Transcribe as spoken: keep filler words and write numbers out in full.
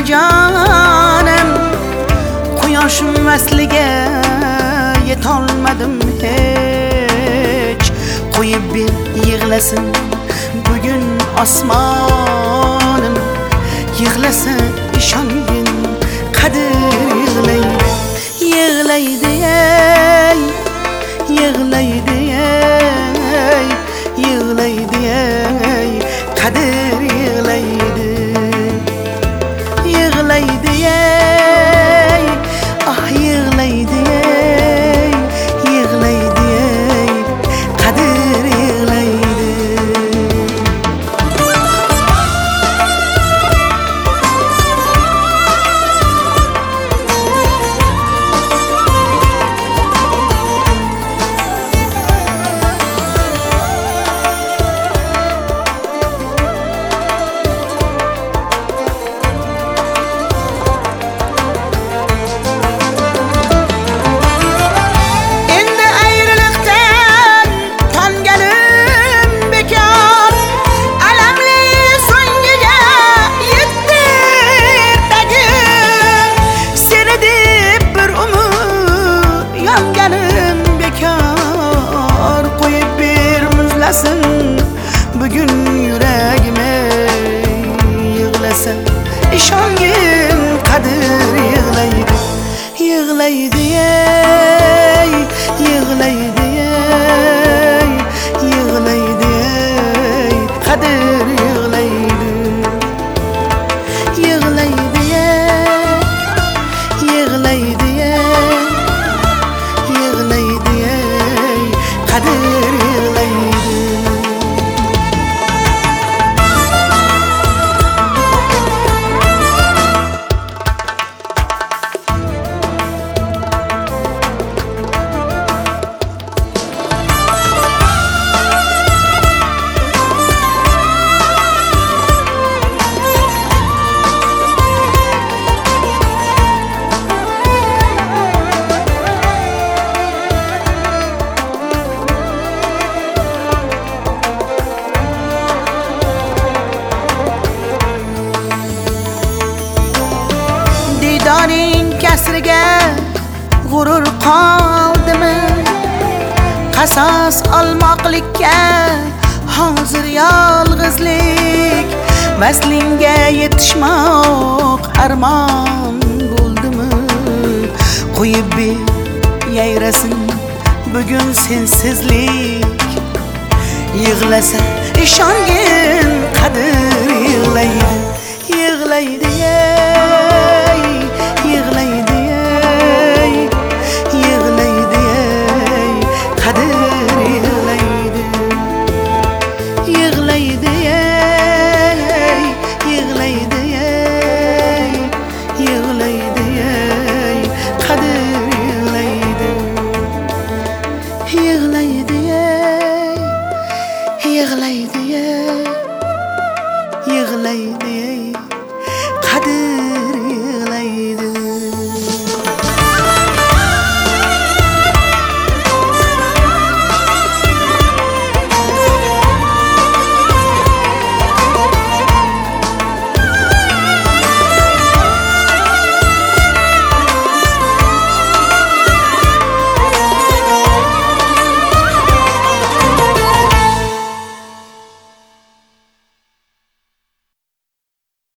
jonim, quyoshim vasliga yetolmadim hech. Qo'yib ber yig'lasin bugun osmonim, yig'lasa ishongin qadir yig'laydi, yig'laydi ey, yig'laydi ey, yig'laydi ey, qadir yig'laydi, yig'laydi ey, ah yig'laydi ey, yig'laydi ey, qadir yig'laydi. Bugün yüreğime yığlasa ishongin qadir yig'laydi, yig'laydi ey, yig'laydi ey, yig'laydi ey, qadir yig'laydi, yig'laydi ey, yig'laydi ey, yig'laydi ey, qadir yig'laydi. Diydoring kasriga g'urur qoldimi? Qasos olmoqlikka hozir yolg'izlik, vaslingga yetishmoq armon bo'ldimi? Qo'yib ber yayrasin bugun sensizlik, yig'lasa ishongin qadir yig'laydi, yig'laydi ey, yig'laydi ey, yig'laydi ey, qadir yig'laydi, yig'laydi ey, yig'laydi ey, yig'laydi ey, qadir yig'laydi, yig'laydi ey, yig'laydi ey, yig'laydi ey.